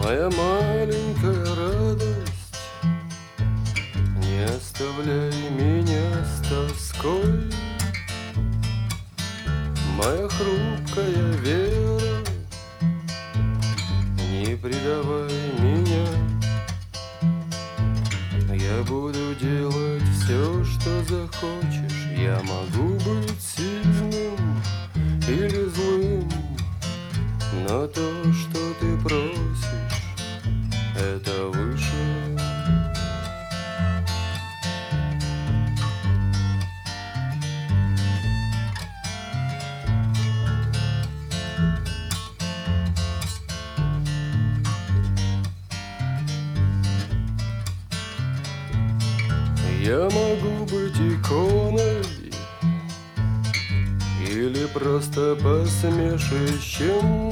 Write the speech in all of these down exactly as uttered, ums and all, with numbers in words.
Моя маленькая радость, не оставляй меня с тоской. Моя хрупкая вера, не предавай меня. Я буду делать все, что захочешь. Я могу быть сильным или злым, но то, что ты просишь, это выше. Я могу быть иконой или просто посмешищем.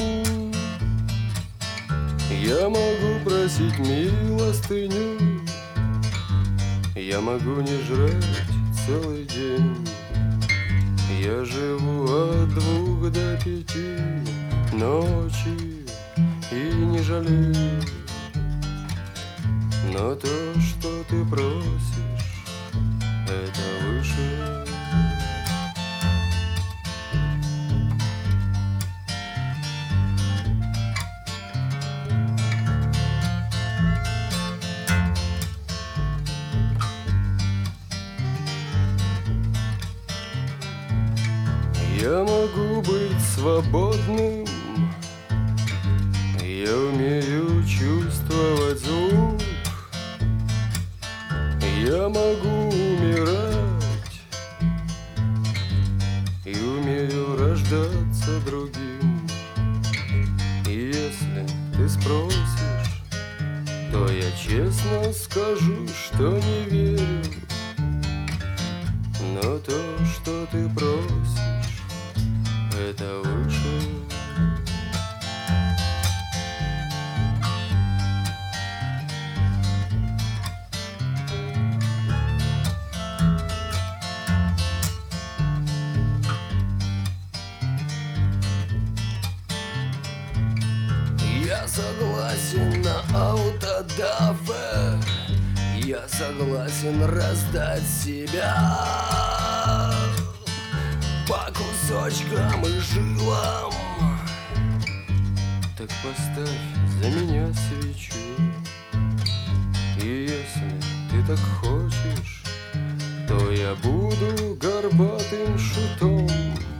Я могу просить милостыню, я могу не жрать целый день. Я живу от двух до пяти ночи и не жалею. Но то, что ты просишь, это выше. Я могу быть свободным, я умею чувствовать звук. Я могу умирать и умею рождаться другим. И если ты спросишь, то я честно скажу, что не верю. Но то, что ты просишь, это выше. Я согласен на аутодафе, я согласен раздать себя по кусочкам и жилам. Так поставь за меня свечу. И если ты так хочешь, то я буду горбатым шутом.